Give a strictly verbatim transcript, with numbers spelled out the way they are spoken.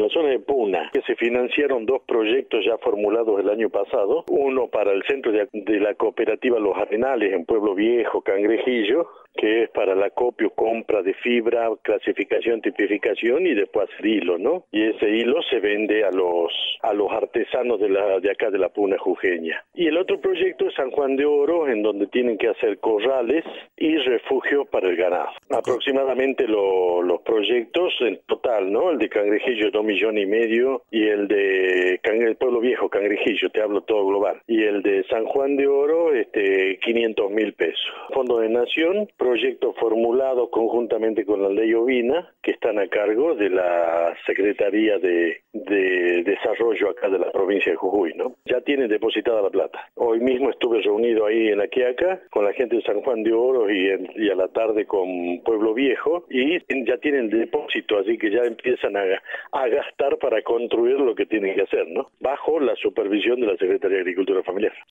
la zona de Puna, que se financiaron dos proyectos ya formulados el año pasado, uno para el centro de, de la cooperativa Los Arenales en Pueblo Viejo, Cangrejillo, que es para la acopio, compra de fibra, clasificación, tipificación y después hacer hilo, ¿no? Y ese hilo se vende a los a los artesanos de la de acá de la Puna jujeña. Y el otro proyecto es San Juan de Oro, en donde tienen que hacer corrales y refugios para el ganado. Okay. Aproximadamente lo, los proyectos en total, ¿no? El de Cangrejillo dos millones y medio y el de Cangre, el Pueblo Viejo, Cangrejillo, te hablo todo global. Y el de San Juan de Oro, este, quinientos mil pesos. Fondo de Nación, proyecto formulado conjuntamente con la ley ovina, que están a cargo de la Secretaría de, de Desarrollo acá de la provincia de Jujuy, ¿no? Ya tienen depositada la plata. Hoy mismo estuve reunido ahí en La Quiaca con la gente de San Juan de Oro y, en, y a la tarde con Pueblo Viejo, y ya tienen depósito, así que ya empiezan a, a gastar para construir lo que tienen que hacer, ¿no? Bajo la supervisión de la Secretaría de Agricultura Familiar.